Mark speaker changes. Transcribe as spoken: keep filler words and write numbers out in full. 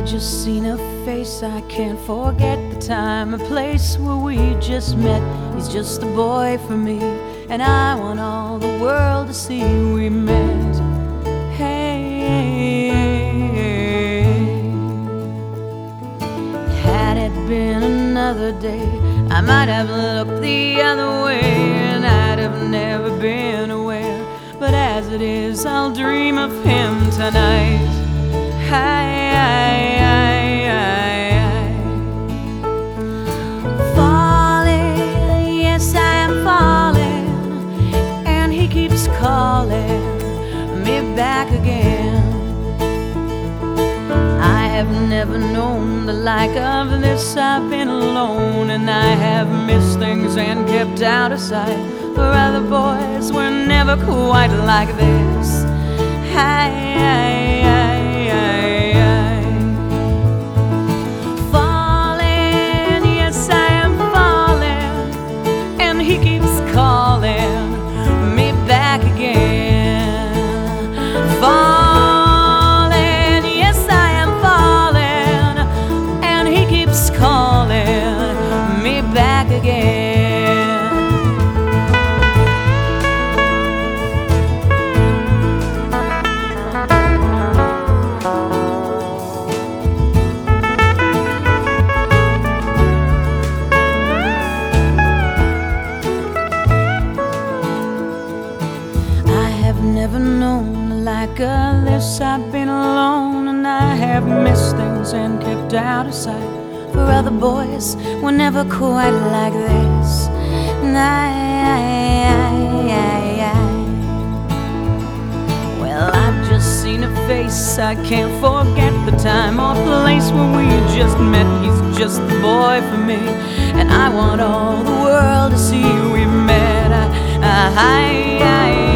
Speaker 1: just seen a face, I can't forget the time and place where we just met. He's just a boy for me, and I want all the world to see we met. Hey, had it been another day, I might have looked the other way, and I'd have never been aware. But as it is, I'll dream of him tonight. Hi, hi, hi, hi, hi. Falling, yes, I am falling, and he keeps calling me back again. I have never known the like of this. I've been alone, and I have missed things and kept out of sight. For other boys were never quite like this. Hi, hi, hi. Falling, yes, I am falling, and he keeps calling me back again. I've never known like this. I've been alone, and I have missed things and kept out of sight. For other boys were never quite like this. And I, I, I, I, I. Well, I've just seen a face, I can't forget the time or place where we just met. He's just the boy for me, and I want all the world to see we met. I, I, I, I